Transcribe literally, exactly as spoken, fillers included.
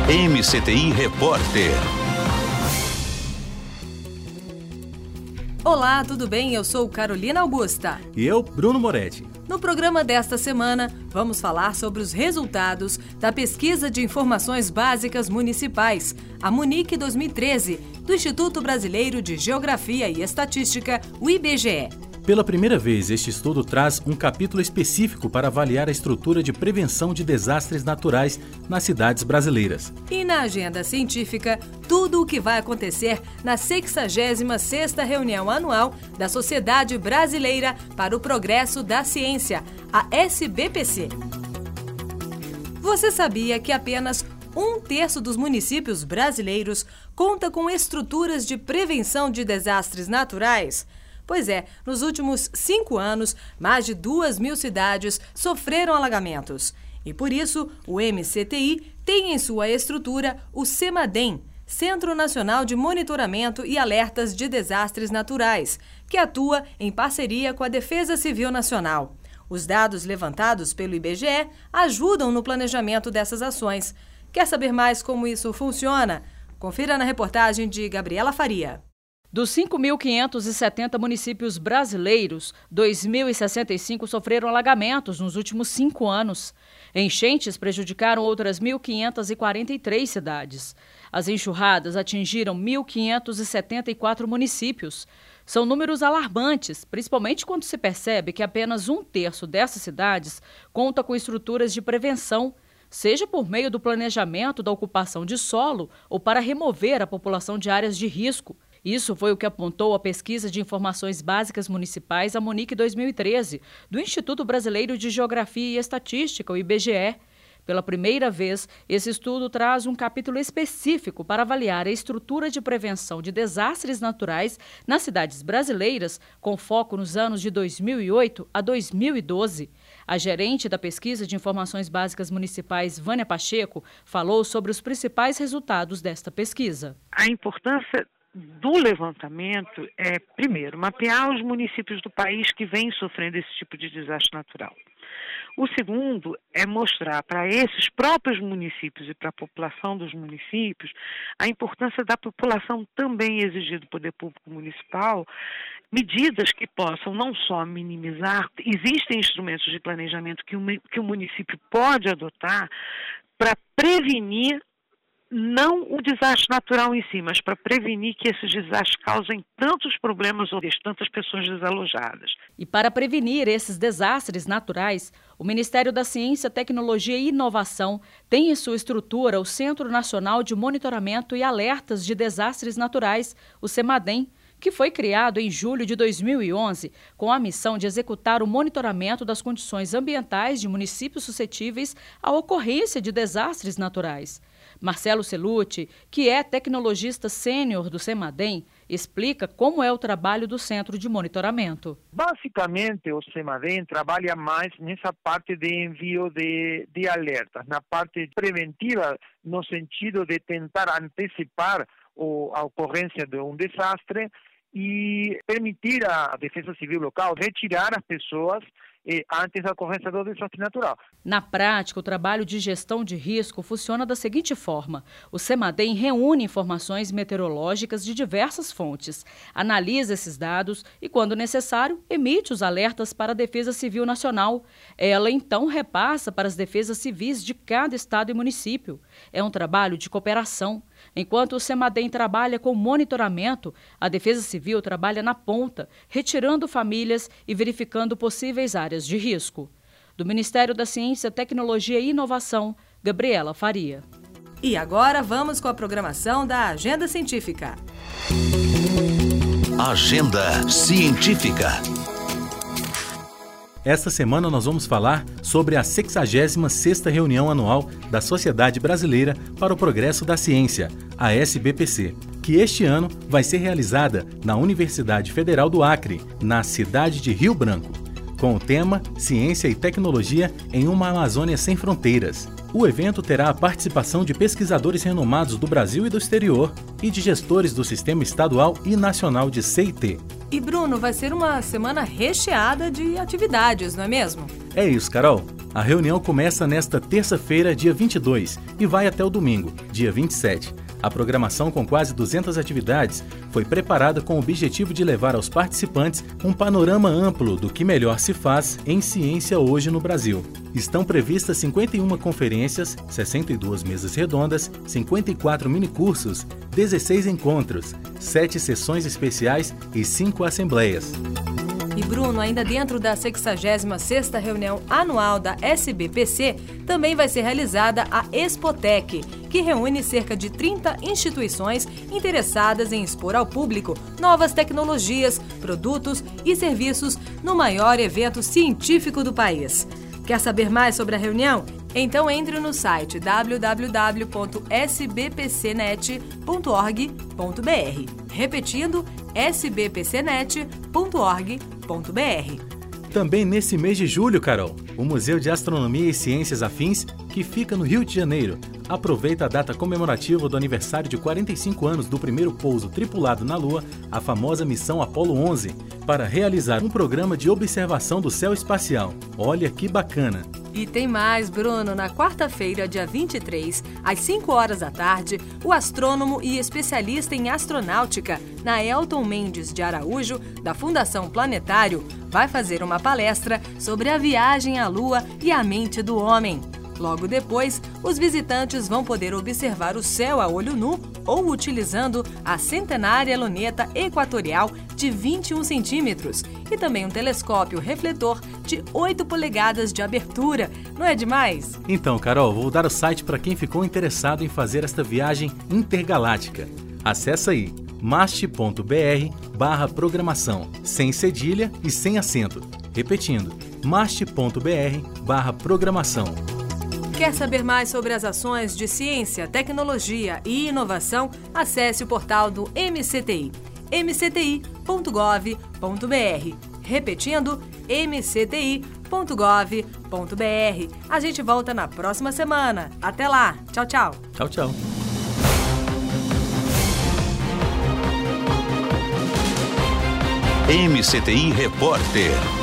M C T I Repórter. Olá, tudo bem? Eu sou Carolina Augusta. E eu, Bruno Moretti. No programa desta semana, vamos falar sobre os resultados da Pesquisa de Informações Básicas Municipais, a Munic dois mil e treze, do Instituto Brasileiro de Geografia e Estatística, o I B G E. Pela primeira vez, este estudo traz um capítulo específico para avaliar a estrutura de prevenção de desastres naturais nas cidades brasileiras. E na agenda científica, tudo o que vai acontecer na sexagésima sexta reunião anual da Sociedade Brasileira para o Progresso da Ciência, a S B P C. Você sabia que apenas um terço dos municípios brasileiros conta com estruturas de prevenção de desastres naturais? Pois é, nos últimos cinco anos, mais de duas mil cidades sofreram alagamentos. E por isso, o M C T I tem em sua estrutura o CEMADEM, Centro Nacional de Monitoramento e Alertas de Desastres Naturais, que atua em parceria com a Defesa Civil Nacional. Os dados levantados pelo I B G E ajudam no planejamento dessas ações. Quer saber mais como isso funciona? Confira na reportagem de Gabriela Faria. Dos cinco mil quinhentos e setenta municípios brasileiros, dois mil e sessenta e cinco sofreram alagamentos nos últimos cinco anos. Enchentes prejudicaram outras mil quinhentas e quarenta e três cidades. As enxurradas atingiram mil quinhentos e setenta e quatro municípios. São números alarmantes, principalmente quando se percebe que apenas um terço dessas cidades conta com estruturas de prevenção, seja por meio do planejamento da ocupação de solo ou para remover a população de áreas de risco. Isso foi o que apontou a Pesquisa de Informações Básicas Municipais, a Munic dois mil e treze, do Instituto Brasileiro de Geografia e Estatística, o I B G E. Pela primeira vez, esse estudo traz um capítulo específico para avaliar a estrutura de prevenção de desastres naturais nas cidades brasileiras, com foco nos anos de dois mil e oito a dois mil e doze. A gerente da Pesquisa de Informações Básicas Municipais, Vânia Pacheco, falou sobre os principais resultados desta pesquisa. A importância do levantamento é, primeiro, mapear os municípios do país que vêm sofrendo esse tipo de desastre natural. O segundo é mostrar para esses próprios municípios e para a população dos municípios a importância da população também exigir do poder público municipal medidas que possam não só minimizar, existem instrumentos de planejamento que o, que o município pode adotar para prevenir não o desastre natural em si, mas para prevenir que esses desastres causem tantos problemas ou tantas pessoas desalojadas. E para prevenir esses desastres naturais, o Ministério da Ciência, Tecnologia e Inovação tem em sua estrutura o Centro Nacional de Monitoramento e Alertas de Desastres Naturais, o CEMADEM, que foi criado em julho de dois mil e onze com a missão de executar o monitoramento das condições ambientais de municípios suscetíveis à ocorrência de desastres naturais. Marcelo Celucci, que é tecnologista sênior do CEMADEM, explica como é o trabalho do Centro de Monitoramento. Basicamente, o CEMADEM trabalha mais nessa parte de envio de, de alertas, na parte preventiva, no sentido de tentar antecipar o, a ocorrência de um desastre e permitir à Defesa Civil local retirar as pessoas eh, antes da ocorrência do desastre natural. Na prática, o trabalho de gestão de risco funciona da seguinte forma. O CEMADEM reúne informações meteorológicas de diversas fontes, analisa esses dados e, quando necessário, emite os alertas para a Defesa Civil Nacional. Ela, então, repassa para as defesas civis de cada estado e município. É um trabalho de cooperação. Enquanto o CEMADEM trabalha com monitoramento, a Defesa Civil trabalha na ponta, retirando famílias e verificando possíveis áreas de risco. Do Ministério da Ciência, Tecnologia e Inovação, Gabriela Faria. E agora vamos com a programação da Agenda Científica. Agenda Científica. Esta semana nós vamos falar sobre a sexagésima sexta reunião anual da Sociedade Brasileira para o Progresso da Ciência, a S B P C, que este ano vai ser realizada na Universidade Federal do Acre, na cidade de Rio Branco, com o tema Ciência e Tecnologia em uma Amazônia sem Fronteiras. O evento terá a participação de pesquisadores renomados do Brasil e do exterior e de gestores do Sistema Estadual e Nacional de C I T. E Bruno, vai ser uma semana recheada de atividades, não é mesmo? É isso, Carol. A reunião começa nesta terça-feira, dia vinte e dois, e vai até o domingo, dia vinte e sete. A programação, com quase duzentas atividades, foi preparada com o objetivo de levar aos participantes um panorama amplo do que melhor se faz em ciência hoje no Brasil. Estão previstas cinquenta e uma conferências, sessenta e duas mesas redondas, cinquenta e quatro minicursos, dezesseis encontros, sete sessões especiais e cinco assembleias. E Bruno, ainda dentro da sexagésima sexta reunião anual da S B P C, também vai ser realizada a Expotec, que reúne cerca de trinta instituições interessadas em expor ao público novas tecnologias, produtos e serviços no maior evento científico do país. Quer saber mais sobre a reunião? Então entre no site w w w ponto s b p c net ponto org ponto b r. Repetindo, s b p c net ponto org ponto b r. Também nesse mês de julho, Carol, o Museu de Astronomia e Ciências Afins, que fica no Rio de Janeiro, aproveita a data comemorativa do aniversário de quarenta e cinco anos do primeiro pouso tripulado na Lua, a famosa missão Apollo onze, para realizar um programa de observação do céu espacial. Olha que bacana! E tem mais, Bruno. Na quarta-feira, dia vinte e três, às cinco horas da tarde, o astrônomo e especialista em astronáutica, Naelton Mendes de Araújo, da Fundação Planetário, vai fazer uma palestra sobre a viagem à Lua e a mente do homem. Logo depois, os visitantes vão poder observar o céu a olho nu ou utilizando a centenária luneta equatorial de vinte e um centímetros e também um telescópio refletor de oito polegadas de abertura. Não é demais? Então, Carol, vou dar o site para quem ficou interessado em fazer esta viagem intergaláctica. Acesse aí mast ponto b r barra programação, sem cedilha e sem acento. Repetindo, mast ponto b r barra programação. Quer saber mais sobre as ações de ciência, tecnologia e inovação? Acesse o portal do M C T I, m c t i ponto gov ponto b r. Repetindo, m c t i ponto gov ponto b r. A gente volta na próxima semana. Até lá. Tchau, tchau. Tchau, tchau. M C T I Repórter.